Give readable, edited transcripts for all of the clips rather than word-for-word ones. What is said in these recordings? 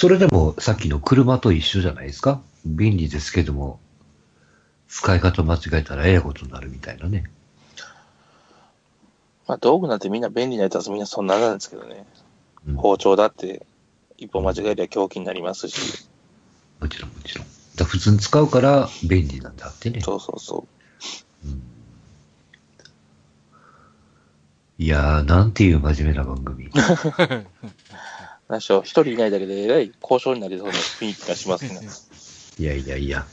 それでもさっきの車と一緒じゃないですか。便利ですけども、使い方間違えたらええことになるみたいなね。 まあ道具なんてみんな便利なやつはみんなそんななんですけどね。 うん。 包丁だって一歩間違えりゃ凶器になりますし。 もちろんもちろん。だ普通に使うから便利なんだってね。 そうそうそう。 いやー、なんていう真面目な番組。 何しろ一人いないだけでえらい交渉になりそうな雰囲気がしますね。 いやいやいや。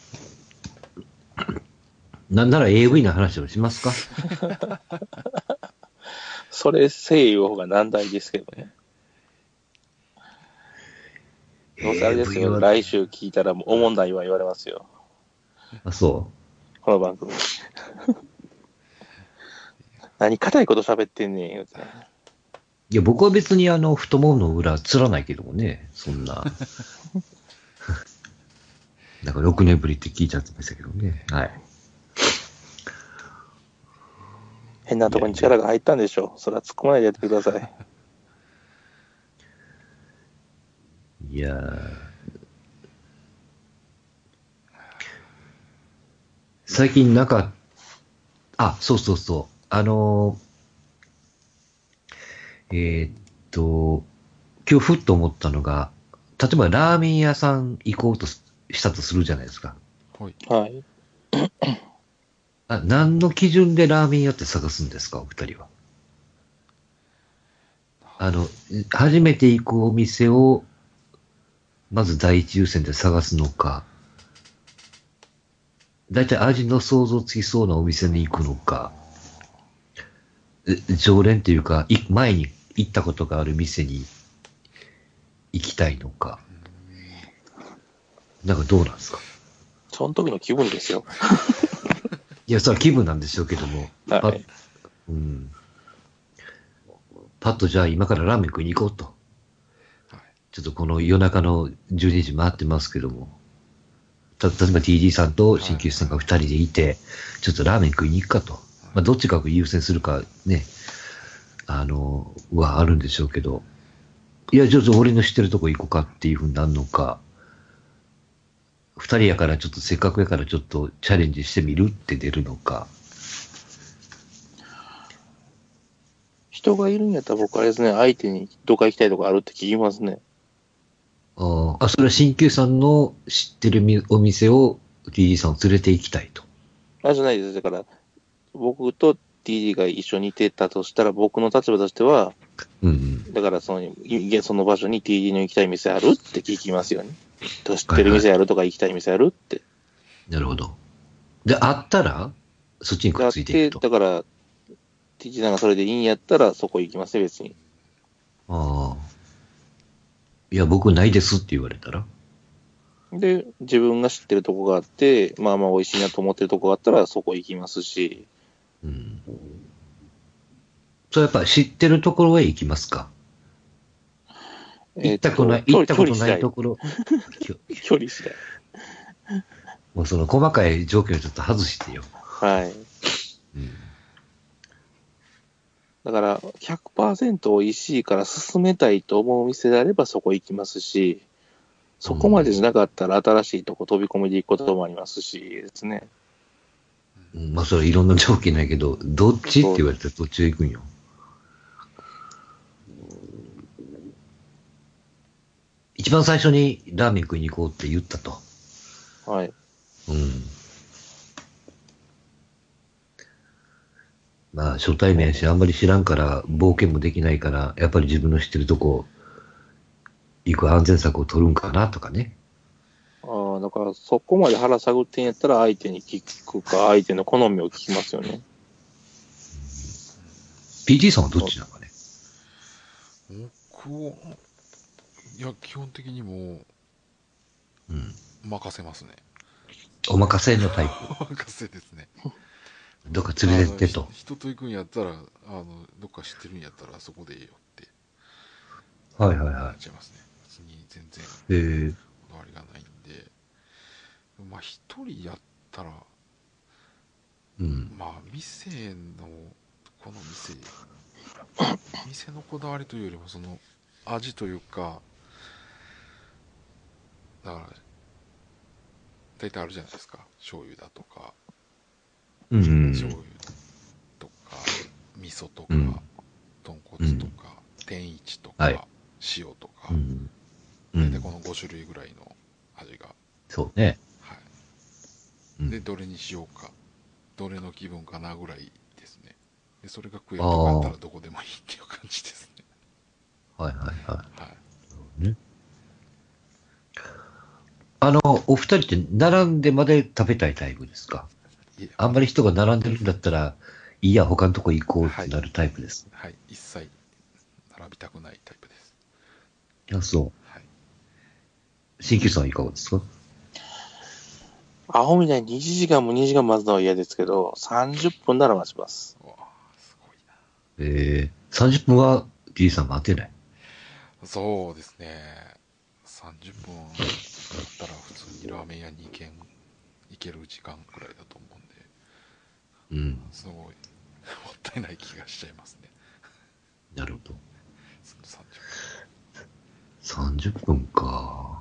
なんなら AV の話をしますか。 それせいいう方が難題ですけどね。どうせあれですよ。 AV は、 来週聞いたらもうおもんないは言われますよ。 あ、そこの番組。何硬いこと喋ってんねん、言うてね。 う。いや、僕は別に太ももの裏つらないけどもね、そんな。なんか6年ぶりって聞いちゃってましたけどね。はい。 変なとこに力が入ったんでしょう。それは突っ込まないでやってください。 いやー、最近なんか、あ、そうそうそう。ーっと、今日ふっと思ったのが、例えばラーメン屋さん行こうとしたとするじゃないですか。 はい。 はい。 何の基準でラーメン屋って探すんですか、お二人は。初めて行くお店を、まず第一優先で探すのか、だいたい味の想像つきそうなお店に行くのか、常連っていうか、前に行ったことがある店に行きたいのか、なんかどうなんですか。 その時の気分ですよ。 いや、それは気分なんでしょうけども、 はい。 うん、パッとじゃあ今からラーメン食いに行こうと。 はい。 ちょっとこの夜中の12時回ってますけども、例えば TD さんと鍼灸師さんが2人でいて、ちょっとラーメン食いに行くかと。まあ、どっちかを優先するかね、はあるんでしょうけど、いや、ちょっと俺の知ってるとこ行こうかっていうふうになるのか、2人やからちょっとせっかくやからちょっとチャレンジしてみるって出るのか。 人がいるんやったら僕あれですね、相手にどっか行きたいとこあるって聞きますね。 それは鍼灸さんの知ってるお店を TD さんを連れて行きたいと。 あれじゃないです。だから、僕と TD が一緒にいてたとしたら、僕の立場としては、 うんうん。 だからその場所に TD の行きたい店あるって聞きますよね。知ってる店あるとか行きたい店あるって。 なるほど。で、あったら、そっちにくっだって、 ついていくと。 だから、TD さんがそれでいいんやったらそこ行きますね、別に。 ああ。いや、僕ないですって言われたら。 で、自分が知ってるとこがあって、まあまあ美味しいなと思ってるとこがあったらそこ行きますし、 うん。それやっぱ知ってるところへ行きますか。行ったことないところ、 距離次第。 もうその細かい条件をちょっと外してよ。 はい。 うん。 だから100%美味しいから進めたいと思うお店であればそこ行きますし、そこまでじゃなかったら新しいとこ飛び込みで行くこともありますしですね。 まあそれいろんな条件ないけど、どっちって言われたらどっちへ行くんよ。一番最初にラーメン食いに行こうって言ったと。 はい。 うん。まあ初対面やし、あんまり知らんから冒険もできないから、やっぱり自分の知ってるとこ行く安全策を取るんかなとかね。 ああ、だからそこまで腹探ってんやったら相手に聞くか、相手の好みを聞きますよね。 PT さんはどっちなのかね。 僕は、いや、基本的にもうん。 任せますね。 お任せのタイプ。 任せですね。 どっか連れてってと。 人と行くんやったら、どっか知ってるんやったらそこでいいよってはいはいはなっちゃいますね。別に全然い。へえ。 こだわりがないんで。まあ一人やったら、 うん。 まあこの店のこだわりというよりもその味というか、 だから、大体あるじゃないですか。醤油だとか、 うん。 醤油とか、味噌とか、 うん豚骨とか、天一とか、 はい塩とか、 うん。うん。 大体この5種類ぐらいの味が。 そうね。 はうんい。で、どれにしようか、どれの気分かなぐらいですね。で、それが食えああ。 るとかやったはらどこでもいいっていう感じですね。 いはいはい。 はい。 ね、お二人って並んでまで食べたいタイプですか？ いえ、 あんまり人が並んでるんだったら、いいや、他のとこ行こうっはい。 てなるタイプです。 はい。一切並びたくないタイプです。 あ、そはい。 う。新旧さんはいかがですか？ アホみたいに1時間も2時間待つのは嫌ですけど、30分なら待ちます。 うわすごいな。 30分は T さん待てない。 そうですね。30分だったら普通にラーメン屋に行ける時間くらいだと思うんで、 うん。 すごいもったいない気がしちゃいますね。 なるほど。 30 30分か。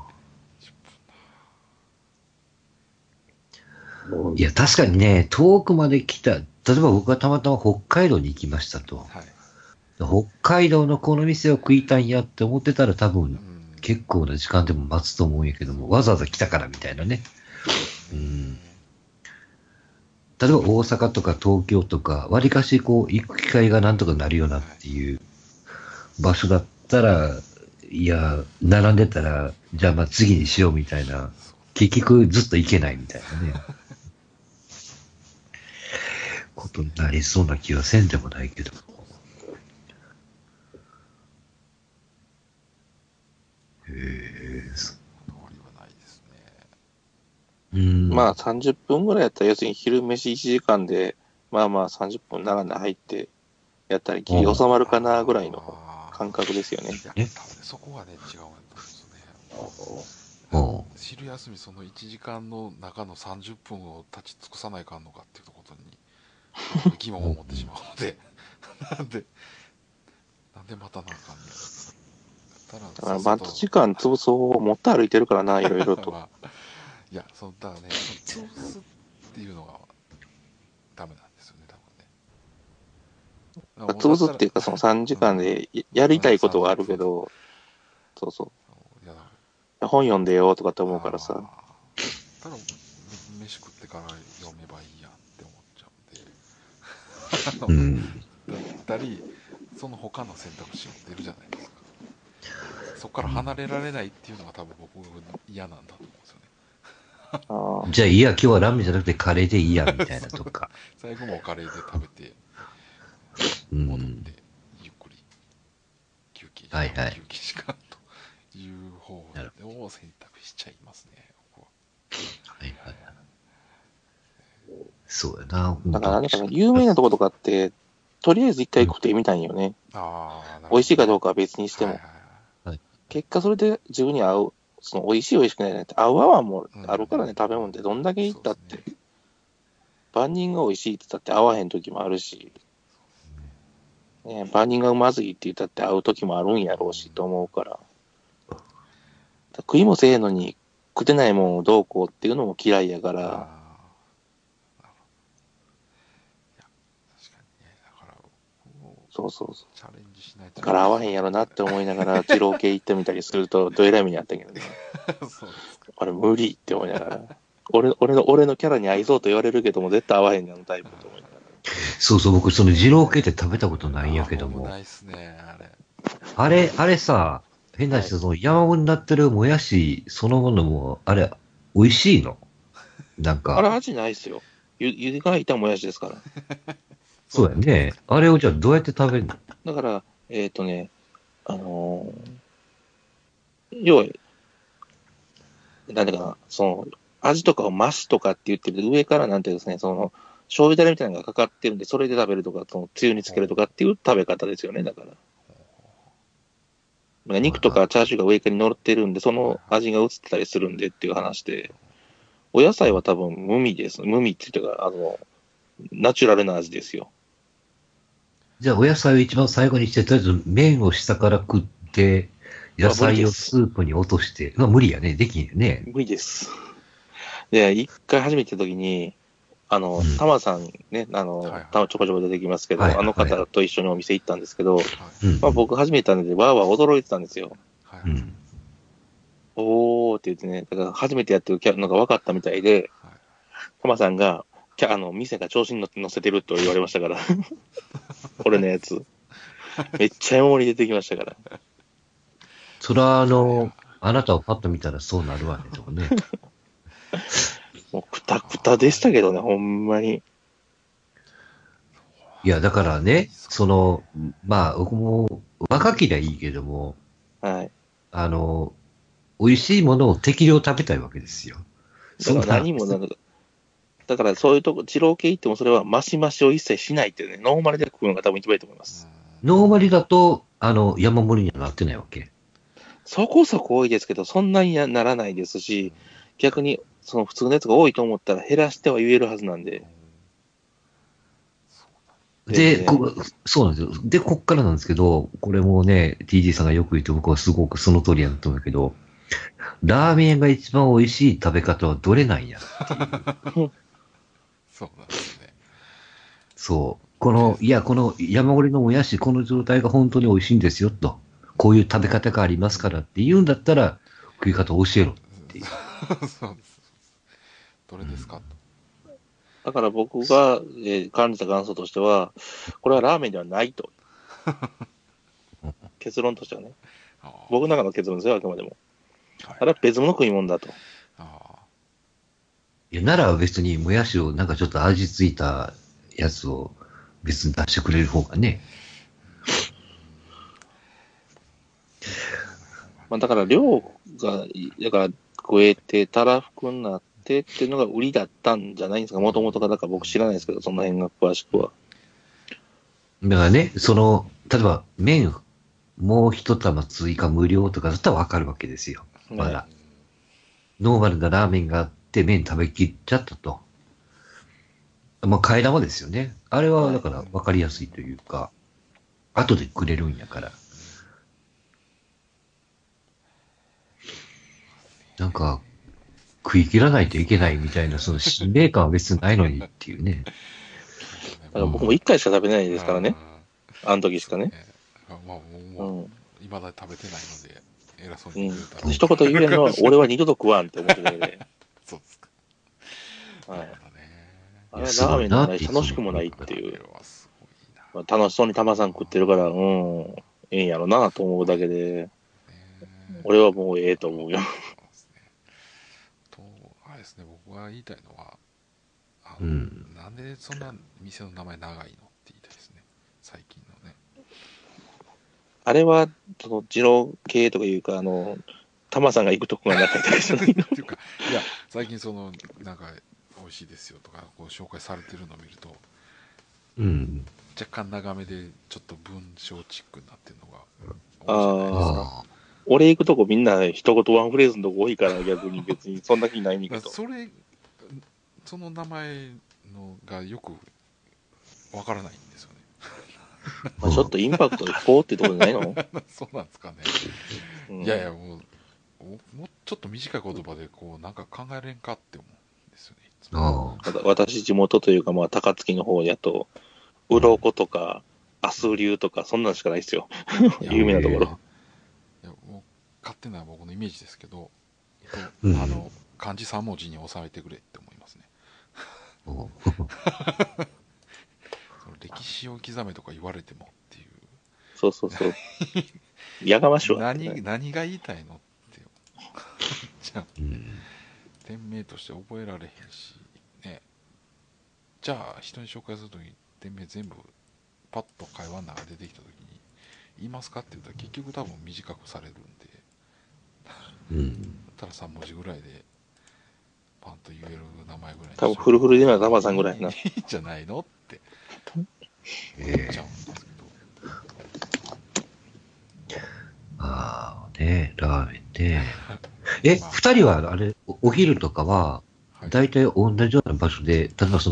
いや、確かにね、遠くまで来た。例えば僕がたまたま北海道に行きましたと。 分。はい。 北海道のこの店を食いたいんやって思ってたら多う分ん。 結構な時間でも待つと思うんやけども、わざわざ来たからみたいなね。うん。例えば大阪とか東京とか、わりかしこう行く機会がなんとかなるよなっていう場所だったら、いや、並んでたら、じゃあまあ次にしようみたいな、結局ずっと行けないみたいなね、ことになりそうな気はせんでもないけど。へえ、 こだわりはないですね。 まあ30分ぐらいやったら、要するに昼飯1時間で、まあまあ30分並んで入って、やったらギリ収まるかなぐらいの感覚ですよね。 いや、多分ね、そこはね、違うんだと思うんですよね。 おう昼休みその1時間の中の30分を立ち尽くさないかんのかっていうことに疑問を持ってしまうのでなんでまたなんかんねやだから待つ時間潰そう持って歩いてるからな、いろいろと。 まあ、いや、だからね、潰すっていうのがダメなんですよね、多分ね。 潰すっていうか、その3時間でやりたいことはあるけど、そうそう。 いや、 本読んでよとかって思うからさ。 ただ、飯食ってから読めばいいやって思っちゃうんで、だったり、その他の選択肢も出るじゃないですか。そこから離れられないっていうのが多分僕嫌なんだと思うんですよね。 じゃあいいや、今日はラーメンじゃなくてカレーでいいや、みたいなとか。 最後もカレーで食べて、 う戻っん。 て、ゆっくり休憩はいはい休憩時間という方を選択しちゃいますね、僕は。 はいはい。そうやな、 だからなんか有名なとことかって、とりあえず一回食ってみたいんよね。美味しいかどうかは別にしても。結果それで自分に合う、その美味しい美味しくないじゃなくて、合う合わんもあるからね、食べ物ってどんだけいったって。万人が美味しいって言ったって合わへん時もあるし、ね、万人がまずいって言ったって合う時もあるんやろうしと思うから。食いもせえへんのに食ってないもんをどうこうっていうのも嫌いやから。そうそうそう。 チャレンジしないと。 だから合わへんやろなって思いながら、二郎系行ってみたりすると、どえらい目にあったけどね。 そうですか。 あれ無理って思いながら。俺のキャラに合いそうと言われるけども、絶対合わへんやんタイプと思いながら。 そうそう、僕、その二郎系って食べたことないんやけども。 ないっすね、あれさ、変な人、その山盛りになってるもやしそのものも、あれ、美味しいの？なんか。 あれ味ないっすよ。ゆでがいたもやしですから。 そうやね。あれをじゃあどうやって食べるの？ だから、要は、なんていうかな、その、味とかを増すとかって言ってる上からなんていうですね、その、醤油だれみたいなのがかかってるんで、それで食べるとか、その、つゆにつけるとかっていう食べ方ですよね、だから。肉とかチャーシューが上からに乗ってるんで、その味が移ってたりするんでっていう話で、お野菜は多分無味です。無味って言ってか、ナチュラルな味ですよ。 じゃあお野菜を一番最後にして、とりあえず麺を下から食って、 野菜をスープに落として、無理やね。できんよね。 無理です。で、一回初めての時に、タマさんね、ちょこちょこ出てきますけど、あの方と一緒にお店行ったんですけど、まあ僕初めてたんで、わーわー驚いてたんですよ。おーって言ってね、だから初めてやってるのが分かったみたいで、タマさんが、店が調子に乗せてると言われましたから。俺のやつ。めっちゃ山盛り出てきましたから。 それはあなたをパッと見たらそうなるわね、とかね。 もうくたくたでしたけどね、ほんまに。 いや、だからね、まあ、僕も若きりはいいけども、 はい。 美味しいものを適量食べたいわけですよ。 だから何もだからそういうとこ、二郎系行ってもそれはマシマシを一切しないっていうね、ノーマルで食うのが多分一番いいと思います。 ノーマルだと、山盛りにはなってないわけ。 そこそこ多いですけど、そんなにならないですし、逆に、その普通のやつが多いと思ったら減らしては言えるはずなんで。 で、そうなんですよ。で、こっからなんですけど、これもね、TG さんがよく言って僕はすごくその通りやと思うけど、ラーメンが一番美味しい食べ方はどれなんやっていう。 そうなんですね。 そう。この山盛りのもやし、この状態が本当に美味しいんですよ、と。こういう食べ方がありますからって言うんだったら、食い方を教えろっていう。 そうです。どれですか、 だから僕が、感じた感想としては、これはラーメンではないと。結論としてはね。僕の中の結論ですよ、あくまでも。ただ別物食い物だと。 いや、なら別にもやしをなんかちょっと味ついたやつを別に出してくれる方がね。 まあだから量が、だから食えてたらふくになってっていうのが売りだったんじゃないんですか。もともとが、だから僕知らないですけど、その辺が詳しくは。 だからね、例えば麺もう一玉追加無料とかだったらわかるわけですよ。まだ。ノーマルなラーメンがあって麺食べきっちゃったと。まあ、替え玉ですよね。あれはだからわかりやすいというか、後でくれるんやから。なんか、食い切らないといけないみたいな、その使命感は別にないのにっていうね。 だから僕も1回しか食べないですからね。あの時しかね。 まあ、もう、未だに食べてないので、偉そうに言うたら。一言言えるのは、俺は二度と食わんって思ってるので。 そうですか。 はい。あれはラーメンのない、楽しくもないっていう。楽しそうにタマさん食ってるから、ええんやろなと思うだけで、俺はもうええと思うよ。 あれですね、僕が言いたいのは、なんでそんな店の名前長いのって言いたいですね、最近のね。 あれは、二郎系とかいうか、タマさんが行くとこがなかったですよね。 っていうか、いや、最近なんか、美味しいですよとか、こう紹介されてるのを見ると、若干長めで、ちょっと文章チックになってるのが多いじゃないですか。 俺行くとこみんな一言ワンフレーズのとこ多いから逆に別にそんな気ないんけど。 その名前がよくわからないんですよね。 まあちょっとインパクトで聞こうっていうところじゃないのそうなんですかね。いやいや、もうちょっと短い言葉でこうなんか考えれんかって思うんですよね。いつも私地元というか、まあ高槻の方やと、鱗とか、アスリュウとか、そんなんしかないですよ。有名なところ。 いやもう勝手な僕のイメージですけど、漢字3文字に収めてくれって思いますね。その歴史を刻めとか言われてもっていう。 そうそうそう。やがましいわ、 ね。何が言いたいのってじゃあ、店名として覚えられへんし、ね。じゃあ人に紹介するときに店名全部パッと会話の中で出てきたときに言いますかって言ったら結局多分短くされるんで、ただ3文字ぐらいでパンと言える名前ぐらい多分フルフルでなタマさんぐらいな。 いいんじゃないのって思っちゃうんですけど。 ラーメンで。二人はあれ、お昼とかは、大体同じような場所で、例えば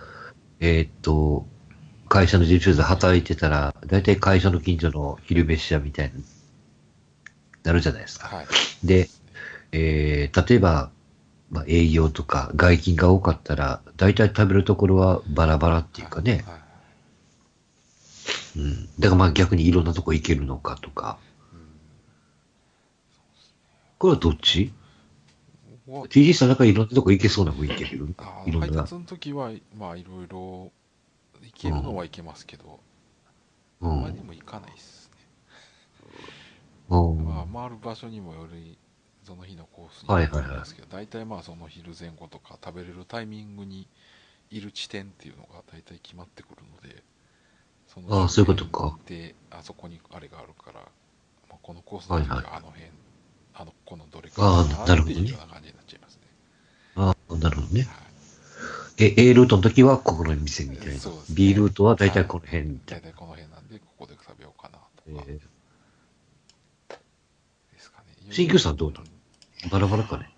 会社の事務所で働いてたら、大体会社の近所の昼飯屋みたいななるじゃないですか。 はい。 で、例えば、まあ、営業とか外勤が多かったら、大体食べるところはバラバラっていうかね。 はい。 うん。だからまあ逆にいろんなとこ行けるのかとか。これはどっち？ TG さんなんかいろんなとこ行けそうな雰囲気やけど、いろんな。 配達の時は、まあいろいろ行けるのは行けますけど、あんまりにも行かないですね。まあ回る場所にもより、その日のコースにもよりますけど、大体まあその昼前後とか食べれるタイミングにいる地点っていうのが大体決まってくるので、その周辺であそこにあれがあるから、まあ、このコースの時はあの辺、このどれかなっていうような感じになっちゃいますね。 ああ、なるほどね。A ルートの時はここの店みたいな。B ルートは大体この辺みたいな。 大体この辺なんで、ここで食べようかなとか。ですかね。 新旧さんどうなの？バラバラかね。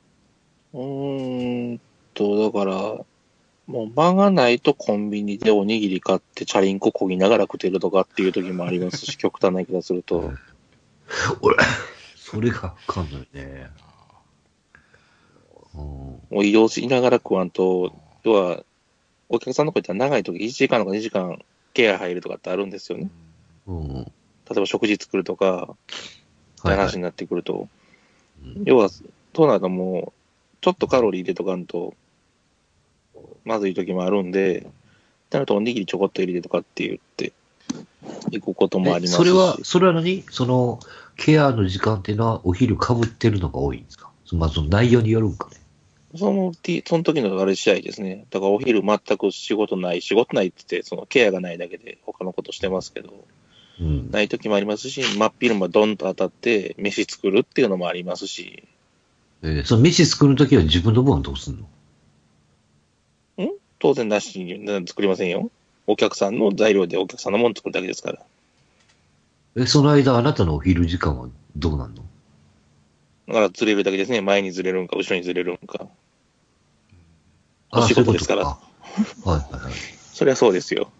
だから、もう間がないとコンビニでおにぎり買ってチャリンコ漕ぎながら食ってるとかっていう時もありますし、極端な言い方すると。 俺、それがわかんないね。 もう移動しながら食わんと、要は、お客さんのとこ行ったら長い時1時間とか2時間ケア入るとかってあるんですよね。例えば食事作るとか、って話になってくると。要は、そうなるともう、ちょっとカロリー入れとかんと、まずい時もあるんで、なるとおにぎりちょこっと入れてとかって言って、行くこともありますし。 それは何？その、ケアの時間っていうのはお昼被ってるのが多いんですか？まあ、その内容によるんかね。 その時のあれ次第ですね。だからお昼全く仕事ないって言って、そのケアがないだけで他のことしてますけど、ない時もありますし、真っ昼間ドンと当たって飯作るっていうのもありますし。 その飯作るときは自分の分どうすんの？ 当然なしに作りませんよ。お客さんの材料でお客さんのもの作るだけですから。 その間あなたのお昼時間はどうなんの？ だからずれるだけですね。前にずれるんか、後ろにずれるんか。お仕事ですから。 はいはいはい。 そりゃそうですよ。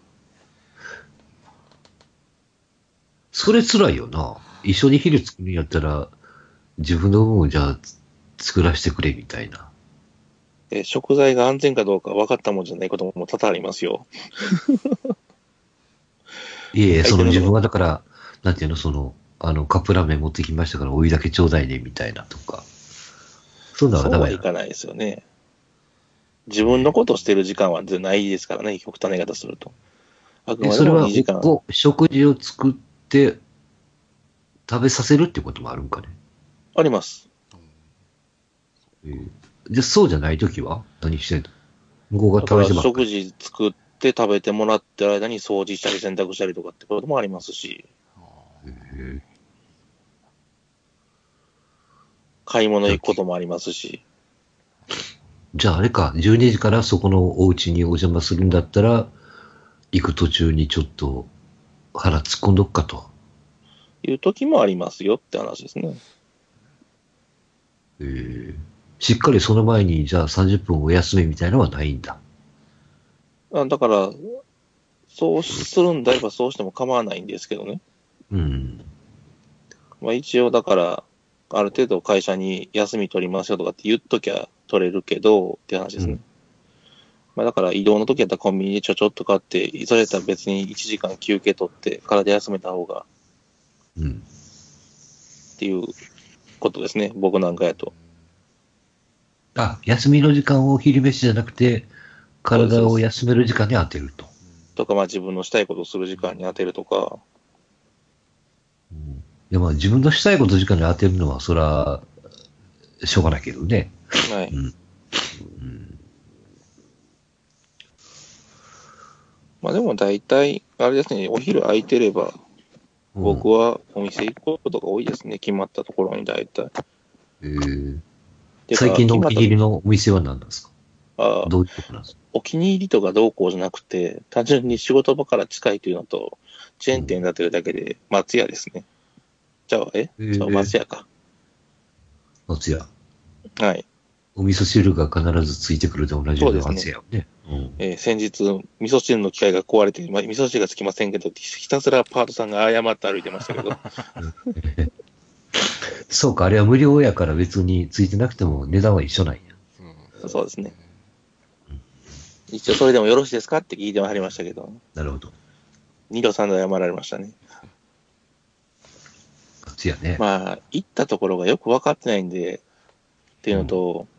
それ辛いよな。一緒に昼作るんやったら、自分の分をじゃあ作らせてくれみたいな。 食材が安全かどうか分かったもんじゃないことも多々ありますよ。 いえ、その自分はだから、なんていうの、その、カップラーメン持ってきましたからお湯だけちょうだいねみたいなとか。 そうはいかないですよね。自分のことをしてる時間はないですからね、極端な言い方すると。 それは食事を作って食べさせるってこともあるんかね？ あります。 じゃあそうじゃないときは何してんの？向こうが食べてばっかり。 食事作って食べてもらってる間に掃除したり洗濯したりとかってこともありますし。買い物行くこともありますし。 じゃああれか、12時からそこのお家にお邪魔するんだったら、行く途中にちょっと腹突っ込んどっかと。 いう時もありますよって話ですね。 しっかりその前にじゃあ30分お休みみたいなのはないんだ。 だから、そうするんであればそうしても構わないんですけどね。まあ一応だから、ある程度会社に休み取りますよとかって言っときゃ取れるけどって話ですね。まあだから移動の時やったらコンビニでちょっと買って、それやったら別に1時間休憩取って体休めた方が、っていうことですね。僕なんかやと。 休みの時間を昼飯じゃなくて、体を休める時間に当てると。 とか、まあ自分のしたいことをする時間に当てるとか。 いやまあ自分のしたいこと時間に当てるのは、それは、しょうがないけどね。 はい。まあでも大体、あれですね、お昼空いてれば、僕はお店行くことが多いですね、決まったところに大体。 最近のお気に入りのお店は何なんですか？どういうとこなんですか？ お気に入りとかどうこうじゃなくて、単純に仕事場から近いというのと、チェーン店になってるだけで、松屋ですね。松屋か。 松屋。 はい。 お味噌汁が必ずついてくると同じような松屋ね。 先日、味噌汁の機械が壊れて、味噌汁がつきませんけど、ひたすらパートさんが謝って歩いてましたけど。 そうか、あれは無料やから別についてなくても値段は一緒なんや。 そうですね。一応それでもよろしいですかって聞いてもらいましたけど。 なるほど。 2度3度謝られましたね。 そうやね。 まあ、行ったところがよく分かってないんで、っていうのと、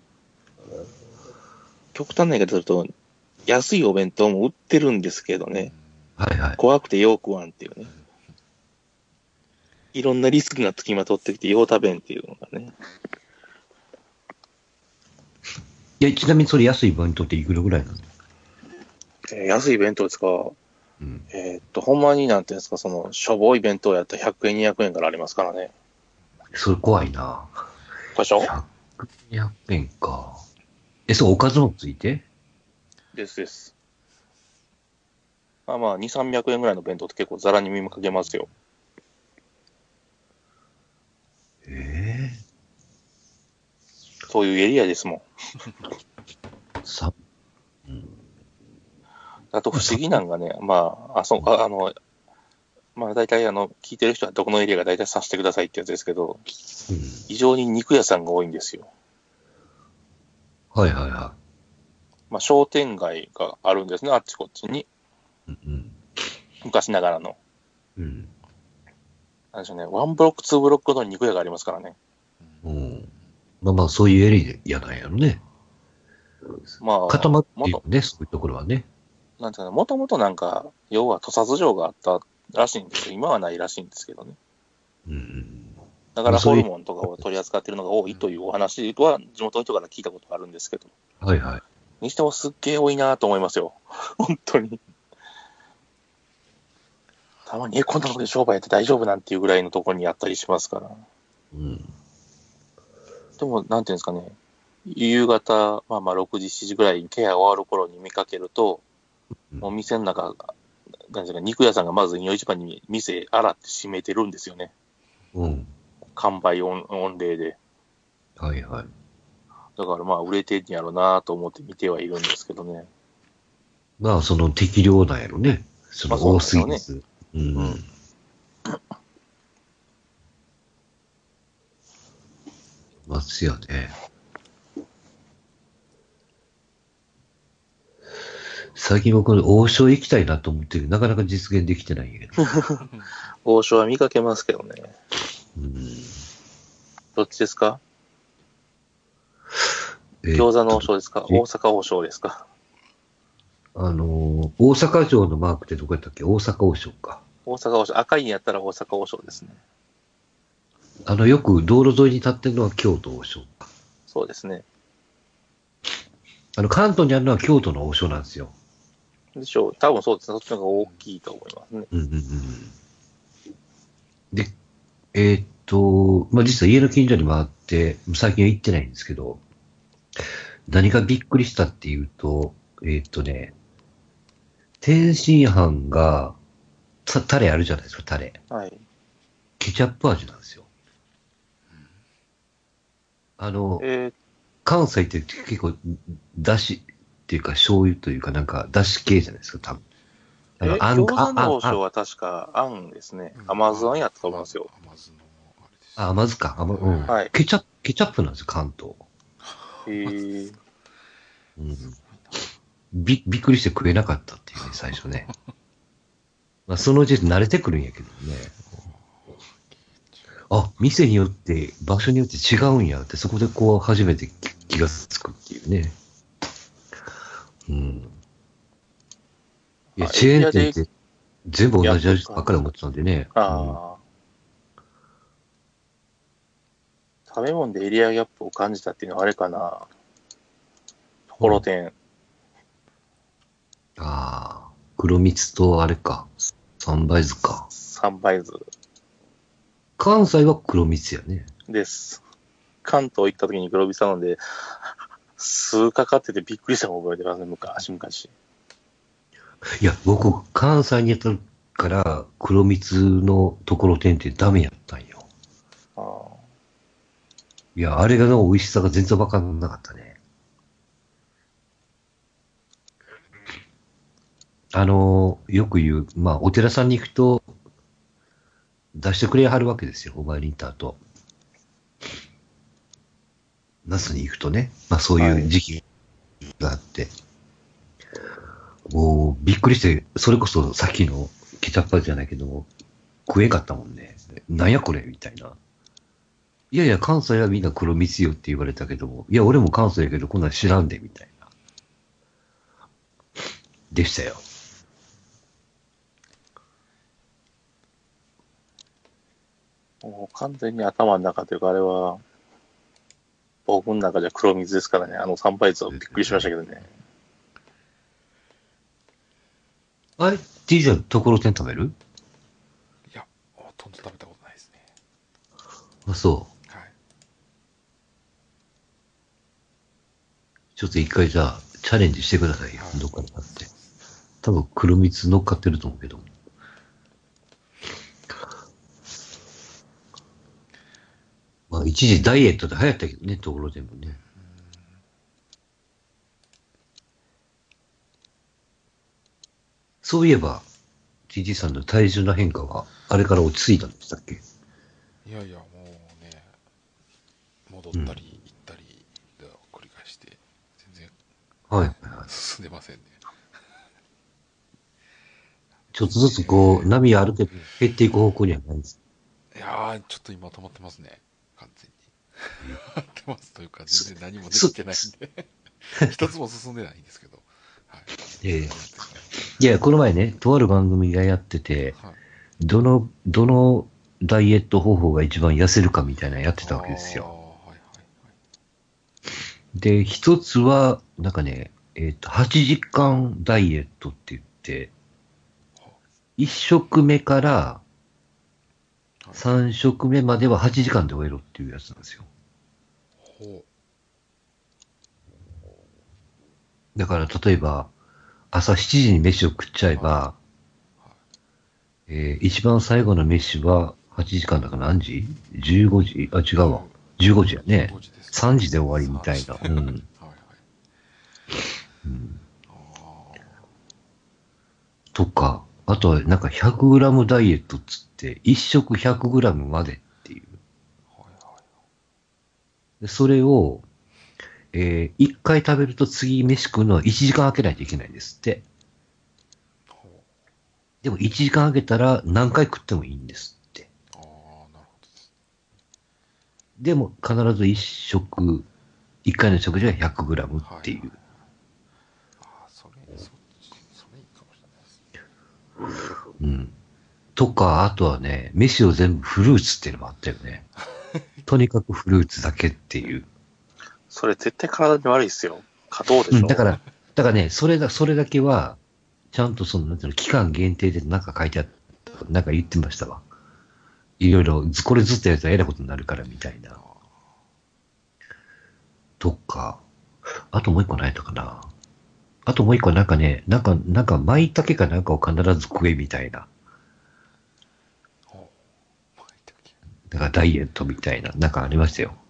極端な言い方すると、安いお弁当も売ってるんですけどね。 はいはい。 怖くてよう食わんっていうね。いろんなリスクがつきまとってきてよう食べんっていうのがね。 いや、ちなみにそれ安い弁当っていくらぐらいなの？ 安い弁当ですか。 うん、 ほんまになんていうんですか、その、しょぼい弁当やったら100円、200円からありますからね。 それ怖いな。 でしょ？ 100、200円か。そう、おかずもついて？ です。まあ、2、300円ぐらいの弁当って結構ザラに見かけますよ。そういうエリアですもん。 うん、 あと不思議なんがね、まあ、大体聞いてる人はどこのエリアが大体察してくださいってやつですけど、異常に肉屋さんが多いんですよ。 はいはいはい。 まあ、商店街があるんですね、あっちこっちに。昔ながらの。なんでしょうね、1ブロック、2ブロックごとに肉屋がありますからね。 まあ、そういうエリアなんやろね。 まあ、 固まっているね、そういうところはね。 なんていうか、もともとなんか、要は土佐城があったらしいんですけど、今はないらしいんですけどね。だからホルモンとかを取り扱っているのが多いというお話は、地元の人から聞いたことがあるんですけど。 はいはい。 にしてもすっげえ多いなと思いますよ。本当に。たまに、こんなとこで商売やって大丈夫なんていうぐらいのところにあったりしますから。でも、なんていうんですかね。夕方、6時、7時ぐらいにケア終わる頃に見かけると、もう店の中、なんていうか、肉屋さんがまず2時間に店洗って閉めてるんですよね。完売御礼で。 はいはい。 だから売れてんやろうなと思って見てはいるんですけどね。 まあ、その適量なんやろね。その多すぎです。ますよね。最近僕、王将行きたいなと思ってる。なかなか実現できてないんやけど。 王将は見かけますけどね。どっちですか？餃子の王将ですか？大阪王将ですか？ 大阪城のマークってどこやったっけ？大阪王将か。 大阪王将。赤いんやったら大阪王将ですね。 よく道路沿いに立ってるのは京都王将か。 そうですね。 関東にあるのは京都の王将なんですよ。 でしょう。多分そうですね。そっちの方が大きいと思いますね。 で、実は家の近所にもあって、最近は行ってないんですけど、何がびっくりしたっていうと、天津飯が、タレあるじゃないですか、タレ。 はい。 ケチャップ味なんですよ。関西って結構、だしっていうか、醤油というか、なんか、だし系じゃないですか、多分。 餃子の王将は確か、あんですね。甘酢あんやったと思いますよ。 甘酢か。はい。ケチャップなんですよ、関東。びっくりして食えなかったっていうね、最初ね。そのうち慣れてくるんやけどね。店によって、場所によって違うんやって、そこで初めて気がつくっていうね。いや、チェーン店って全部同じ味ばっかり思ってたんでね。 食べ物でエリアギャップを感じたっていうのはあれかな。ところてん。 黒蜜とあれか。三杯酢か。 三杯酢。 関西は黒蜜やね。 です。関東行った時に黒蜜頼んで、酢かかっててびっくりしたのを覚えてますね、昔。 いや、僕、関西にやったから黒蜜のところてんってダメやったんよ。いや、あれの美味しさが全然わかんなかったね。よく言う、お寺さんに行くと、出してくれはるわけですよ、お参りに行った後。 那須に行くとね、まあそういう時期があって、もうびっくりして、それこそさっきのケチャップじゃないけど、食えんかったもんね。なんやこれみたいな。いやいや、関西はみんな黒蜜よって言われたけども、いや、俺も関西やけど、こんなん知らんで、みたいな。でしたよ。 もう完全に頭の中というか、あれは、僕の中じゃ黒蜜ですからね、参拝図はびっくりしましたけどね。 あれ ?T じゃところてん食べる？ いや、ほとんど食べたことないですね。 あ、そう。 はい。 ちょっと一回じゃあ、チャレンジしてくださいよ。どっかで買って。多分黒蜜乗っかってると思うけど。まあ一時ダイエットで流行ったけどね、ところてんもね。そういえば、TT さんの体重の変化は、あれから落ち着いたんでしたっけ？ いやいや、もうね、戻ったり行ったりを繰り返して、全然、 はい。 進んでませんね。 ちょっとずつこう、波あるけど、減っていく方向にはないんです。 いやー、ちょっと今止まってますね、完全に。止まってますというか、全然何もできてないんで、一つも進んでないんですけど。はい。 いや、この前ね、とある番組がやってて、 はい、 どのダイエット方法が一番痩せるかみたいなのやってたわけですよ。 はいはいはい、 で、一つは、なんかね、8時間ダイエットって言って、1食目から3食目までは8時間で終えろっていうやつなんですよ。 ほだから例えば、朝7時に飯を食っちゃえば、一番最後の飯は8時間だから何時？ 15 時あ、違うわ。15時やね。3時で終わりみたいな。うん。はいはい、うん、とか、あとはなんか 100g ダイエットっつって、1食 100g までっていう。でそれを、1回食べると次飯食うのは1時間空けないといけないんですって。でも1時間空けたら何回食ってもいいんですって。でも必ず1回の食事は 100g っていう。 それいいかもしれないですね。 うん。とか、あとはね、飯を全部フルーツっていうのもあったよね。とにかくフルーツだけっていう。 それ絶対体に悪いっすよ。加糖でしょ。 だからね、それだけは、ちゃんとその、なんていうの、期間限定でなんか書いてあった、なんか言ってましたわ。いろいろ、これずっとやるとえらいことになるからみたいな。とか、あともう一個何やったかな。あともう一個なんかね、なんか舞茸かなんかを必ず食えみたいな。だからダイエットみたいな、なんかありましたよ。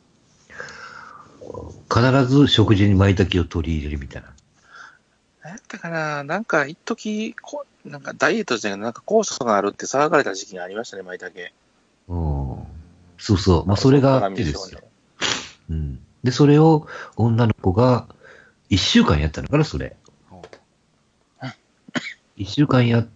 必ず食事に舞茸を取り入れるみたいな。 何やったかな、なんか一時なんかダイエットじゃなくて、なんか酵素があるって騒がれた時期がありましたね、舞茸。 そうそう。まあ、それがあってですよ。うん。で、それを女の子が1週間やったのかな、それ。1週間やって、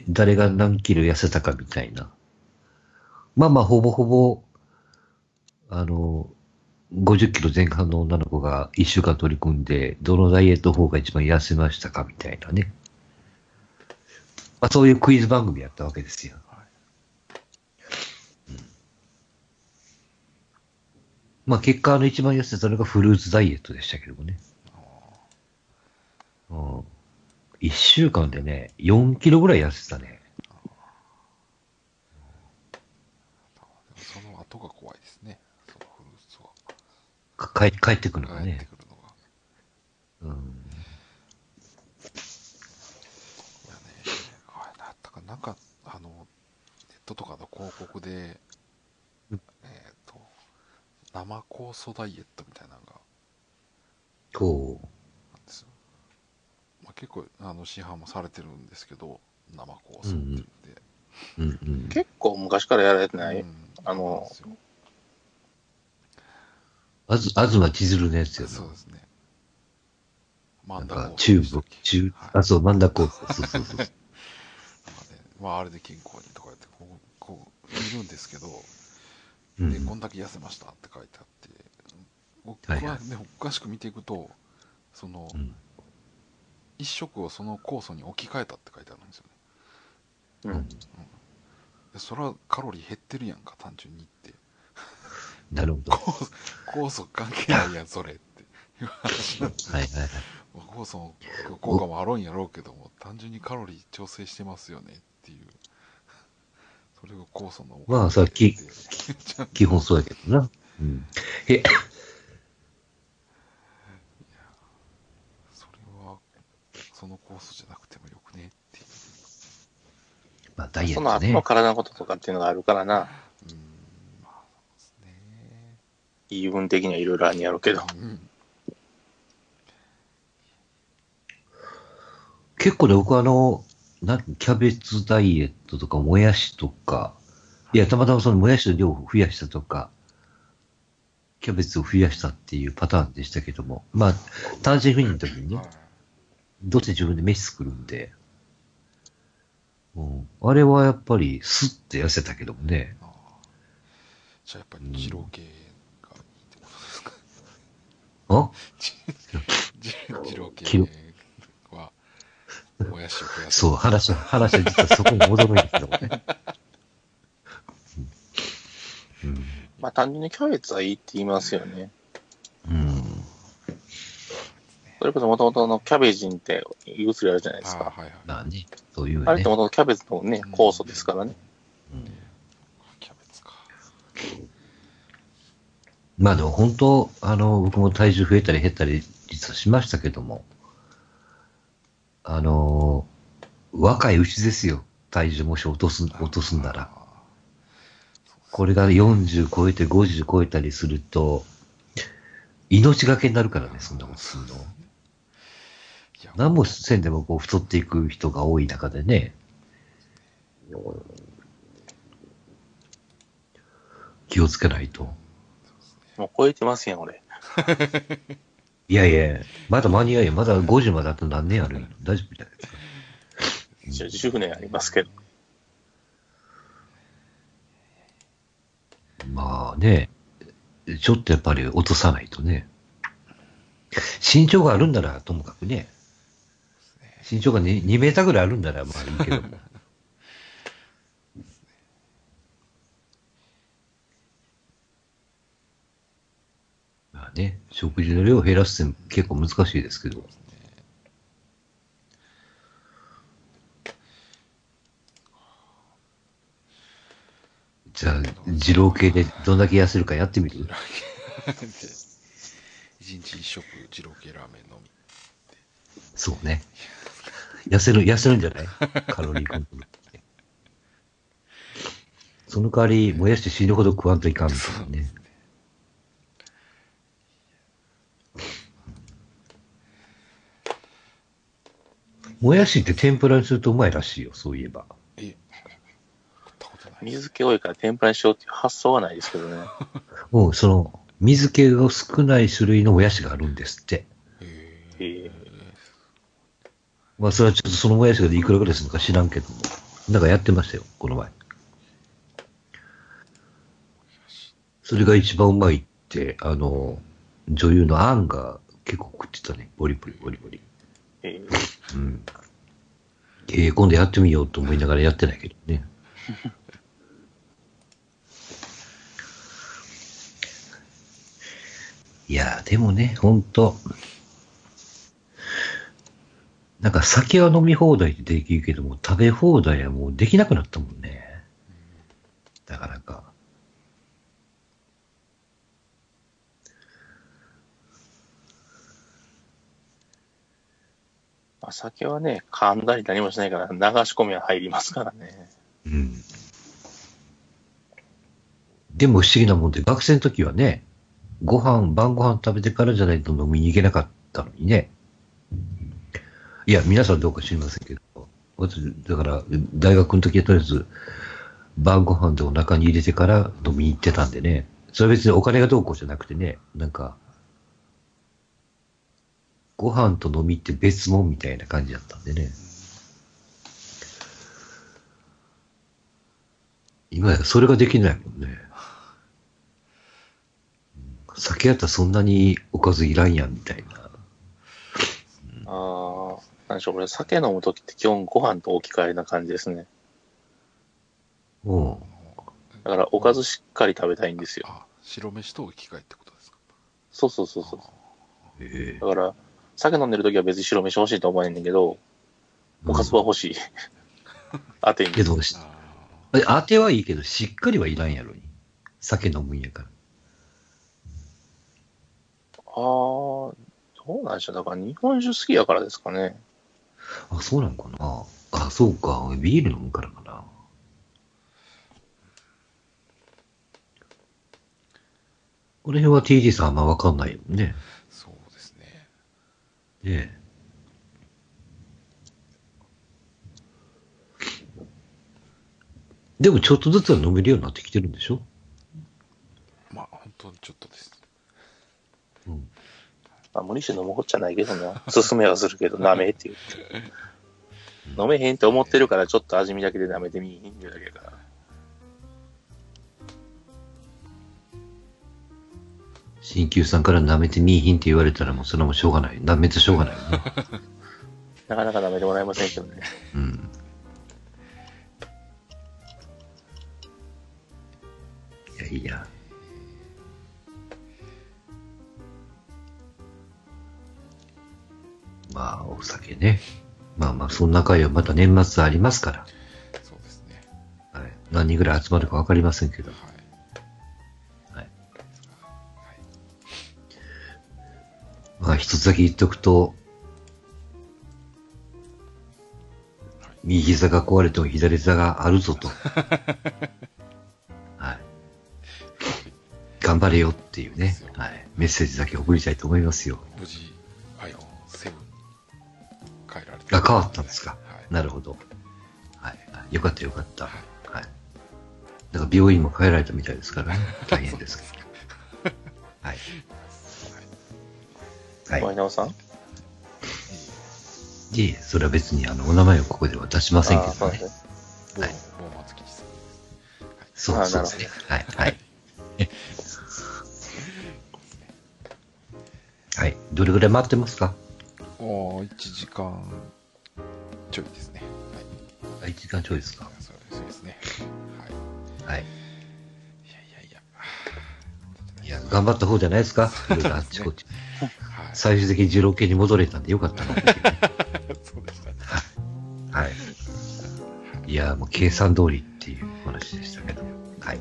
誰が何キロ痩せたかみたいな。まあまあ、ほぼほぼ、50キロ前半の女の子が1週間取り組んで、どのダイエット法が一番痩せましたかみたいなね。まあ、そういうクイズ番組やったわけですよ。うん、まあ、結果一番痩せたのがフルーツダイエットでしたけどもね。1週間でね、4キロぐらい痩せたね。 その後が怖いですね、そのフルーツは。 帰ってくるのがね。うん。いやね、 なんか、ネットとかの広告で、生酵素ダイエットみたいなのが、なんですよ。まあ、結構、市販もされてるんですけど、生酵素って言って。 結構昔からやられてない、 東千鶴のやつよね。 そうですね。 なんか中部、そう、万田コース。そうそうそう。なんかね、 まあ、あれで健康にとか言って、こう見るんですけど、で、こんだけ痩せましたって書いてあって、僕はね、詳しく見ていくと、一食をその酵素に置き換えたって書いてあるんですよね。でそれはカロリー減ってるやんか、単純にって。 なるほど。 酵素関係ないやん、それっていう話なんで。酵素の効果もあるんやろうけども、単純にカロリー調整してますよねっていう。それが酵素のおかげで。 まあ、さっき、基本そうやけどな。それは、その酵素じゃなくてもよくねっていう。 まあ、ダイエットね。 その後の体のこととかっていうのがあるからな。 まあ、そうですね。 言い分的にはいろいろあるんやろうけど。 結構ね、僕キャベツダイエットとか、もやしとか、いや、たまたまそのもやしの量を増やしたとか、キャベツを増やしたっていうパターンでしたけども、まあ、単身赴任の時にね、どうせ自分で飯作るんで、あれはやっぱりスッて痩せたけどもね。 じゃあやっぱり二郎系がいいってことですか？二郎系は、もやしを増やす。 そう、話は実はそこに戻るんですけどもね。 まあ単純にキャベツはいいって言いますよね。それこそもともとのキャベジンって胃薬あるじゃないですか。 まあね、そういうね。 あれってもともとキャベツのね、酵素ですからね。 キャベツか。 まあでも本当、僕も体重増えたり減ったり実はしましたけども、若いうちですよ。体重もし落とすんなら。これが40超えて50超えたりすると、命がけになるからね、そんなことするの。何もせんでもこう太っていく人が多い中でね。気をつけないと。 もう超えてますやん、俺。 いやいや、まだ間に合いよ。まだ50まであと何年あるん？大丈夫じゃないですか。 一応10年ありますけど。 まあね、ちょっとやっぱり落とさないとね。身長があるんならともかくね。身長が 2メーターぐらいあるんならまあいいけども。まあね、食事の量を減らすって結構難しいですけど。じゃあ、二郎系でどんだけ痩せるかやってみる？ 一日一食二郎系ラーメンのみ。 そうね。痩せるんじゃない？カロリーコントロール。その代わり、もやして死ぬほど食わんといかんみたいなね。もやしって天ぷらにするとうまいらしいよ、そういえば。 水気多いから天ぷらにしようっていう発想はないですけどね。 もうその、水気が少ない種類のもやしがあるんですって。まあそれはちょっとそのもやしがいくらぐらいするのか知らんけども。なんかやってましたよ、この前。それが一番うまいって、女優のアンが結構食ってたね。ボリボリボリボリ。うん。今度やってみようと思いながらやってないけどね。いやー、でもね、ほんと。なんか酒は飲み放題ってできるけども、食べ放題はもうできなくなったもんね。なかなか。 酒はね、噛んだり何もしないから流し込みは入りますからね。 うん。でも不思議なもんで、学生の時はね、晩ご飯食べてからじゃないと飲みに行けなかったのにね。いや、皆さんどうか知りませんけど、私、だから、大学の時はとりあえず、晩ご飯でお腹に入れてから飲みに行ってたんでね、 それは別にお金がどうこうじゃなくてね、なんか、ご飯と飲みって別物みたいな感じだったんでね。今やそれができないもんね。酒やったらそんなにおかずいらんやんみたいな。 なんでしょう、俺酒飲むときって基本ご飯と置き換えな感じですね。だからおかずしっかり食べたいんですよ。 白飯と置き換えってことですか？ そう。だから、酒飲んでるときは別に白飯欲しいと思わないんだけど、おかずは欲しい。当てに。 けど、当てはいいけど、しっかりはいらんやろに。酒飲むんやから。 どうなんでしょう。だから日本酒好きやからですかね。 そうなんかな。そうか。ビール飲むからかな。この辺は TG さんあんまわかんないよね。 そうですね。 ねえ。でもちょっとずつは飲めるようになってきてるんでしょ？ まあ、本当にちょっとです。 無理して飲むこっちゃないけどな。勧めはするけど、舐めって言って。飲めへんって思ってるから、ちょっと味見だけで舐めてみーんっていうだけやから。 鍼灸さんから舐めてみーひんって言われたらもうそれはもうしょうがない。舐めてしょうがないよね。 なかなか舐めてもらえませんけどね。 いや。まあ、お酒ね。まあ、そんな会はまた年末ありますから。 そうですね。 はい。何人ぐらい集まるかわかりませんけど。はい。まあ、一つだけ言っとくと、右膝が壊れても左膝があるぞと。はい。頑張れよっていうね。はい。メッセージだけ送りたいと思いますよ。 無事 iPhone7 変えられて、 変わったんですか。なるほど。はい。よかったよかった。はい。だから病院も変えられたみたいですからね。大変ですけど。はい。 はい。前直さん？ それは別にお名前をここでは出しませんけどね。はい。そうですね。はい。はい。はい。どれぐらい待ってますか ？1時間ちょいですね。 はい。1時間ちょいですか？ そうですね。 はい。はい。いや、頑張った方じゃないですか？いろいろあっちこっち。最終的に二郎系に戻れたんでよかったな。そうでしたね。はい。いや、もう計算通りっていう話でしたけど。はい。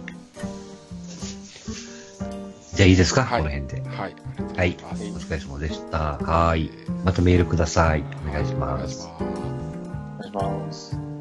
じゃあいいですか、この辺で。はい。はい。お疲れ様でした。はい。またメールください。お願いします。 お願いします。